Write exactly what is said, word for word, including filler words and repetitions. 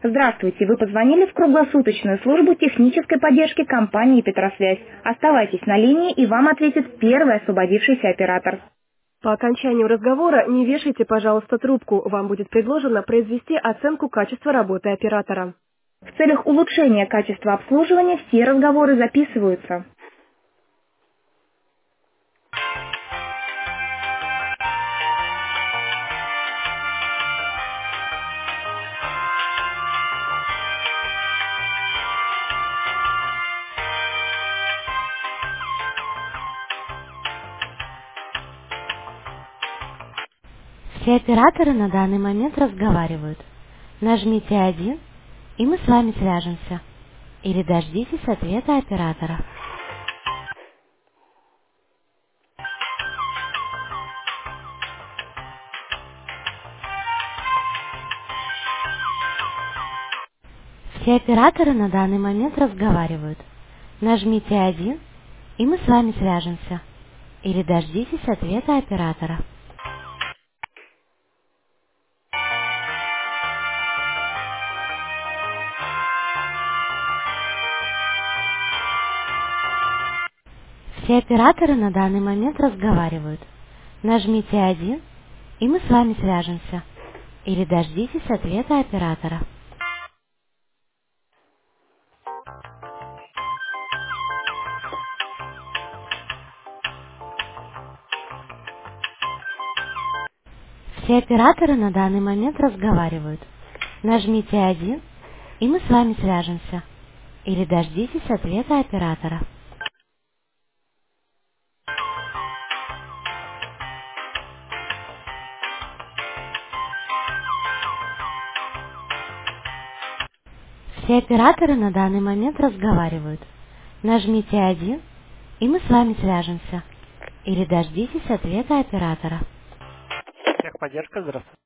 Здравствуйте, вы позвонили в круглосуточную службу технической поддержки компании «Петросвязь». Оставайтесь на линии, и вам ответит первый освободившийся оператор. По окончанию разговора не вешайте, пожалуйста, трубку. Вам будет предложено произвести оценку качества работы оператора. В целях улучшения качества обслуживания все разговоры записываются. Все операторы на данный момент разговаривают. Нажмите один, и мы с вами свяжемся. Или дождитесь ответа оператора. Все операторы на данный момент разговаривают. Нажмите один, и мы с вами свяжемся. Или дождитесь ответа оператора. Все операторы на данный момент разговаривают. Нажмите один, и мы с вами свяжемся. Или дождитесь ответа оператора. Все операторы на данный момент разговаривают. Нажмите один, и мы с вами свяжемся. Или дождитесь ответа оператора. Все операторы на данный момент разговаривают. Нажмите один, и мы с вами свяжемся. Или дождитесь ответа оператора. Техподдержка, здравствуйте.